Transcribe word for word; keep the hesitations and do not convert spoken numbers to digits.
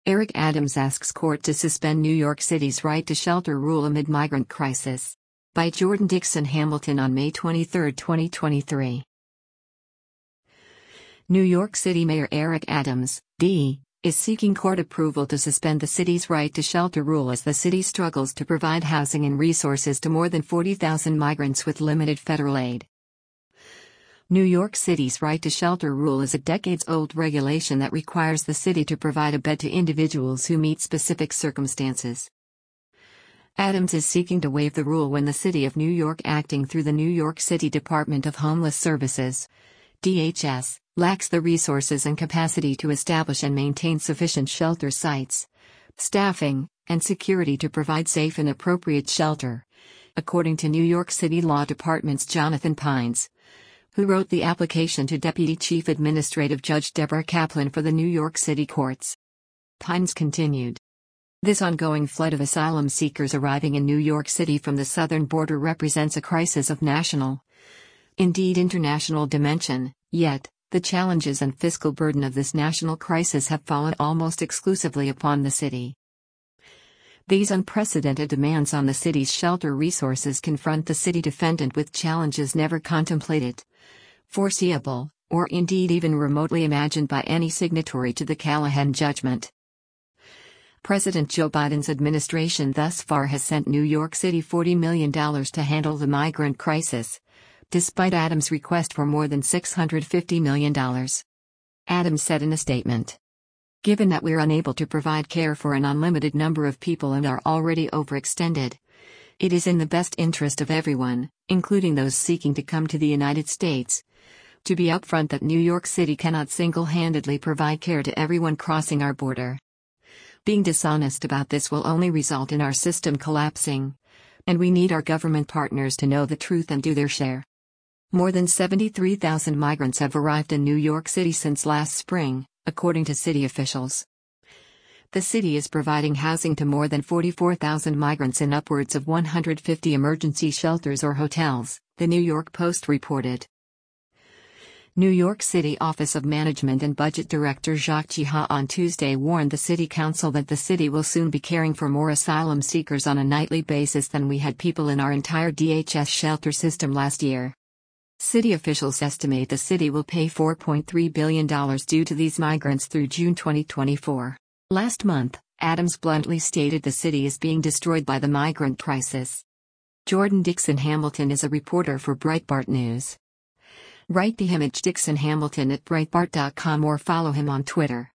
Eric Adams asks court to suspend New York City's right to shelter rule amid migrant crisis. By Jordan Dixon Hamilton on May twenty-third, twenty twenty-three. New York City Mayor Eric Adams, D, is seeking court approval to suspend the city's right to shelter rule as the city struggles to provide housing and resources to more than forty thousand migrants with limited federal aid. New York City's right to shelter rule is a decades-old regulation that requires the city to provide a bed to individuals who meet specific circumstances. Adams is seeking to waive the rule when the City of New York, acting through the New York City Department of Homeless Services, D H S, lacks the resources and capacity to establish and maintain sufficient shelter sites, staffing, and security to provide safe and appropriate shelter, according to New York City Law Department's Jonathan Pines, who wrote the application to Deputy Chief Administrative Judge Deborah Kaplan for the New York City courts. Pines continued. This ongoing flood of asylum seekers arriving in New York City from the southern border represents a crisis of national, indeed international dimension, yet, the challenges and fiscal burden of this national crisis have fallen almost exclusively upon the city. These unprecedented demands on the city's shelter resources confront the city defendant with challenges never contemplated, foreseeable, or indeed even remotely imagined by any signatory to the Callahan judgment. President Joe Biden's administration thus far has sent New York City forty million dollars to handle the migrant crisis, despite Adams' request for more than six hundred fifty million dollars. Adams said in a statement, "Given that we're unable to provide care for an unlimited number of people and are already overextended, it is in the best interest of everyone, including those seeking to come to the United States, to be upfront that New York City cannot single-handedly provide care to everyone crossing our border. Being dishonest about this will only result in our system collapsing, and we need our government partners to know the truth and do their share." More than seventy-three thousand migrants have arrived in New York City since last spring, according to city officials. The city is providing housing to more than forty-four thousand migrants in upwards of one hundred fifty emergency shelters or hotels, the New York Post reported. New York City Office of Management and Budget Director Jacques Chiha on Tuesday warned the City Council that the city will soon be caring for more asylum seekers on a nightly basis than we had people in our entire D H S shelter system last year. City officials estimate the city will pay four point three billion dollars due to these migrants through June twenty twenty-four. Last month, Adams bluntly stated the city is being destroyed by the migrant crisis. Jordan Dixon Hamilton is a reporter for Breitbart News. Write the image Dixon Hamilton at Breitbart dot com or follow him on Twitter.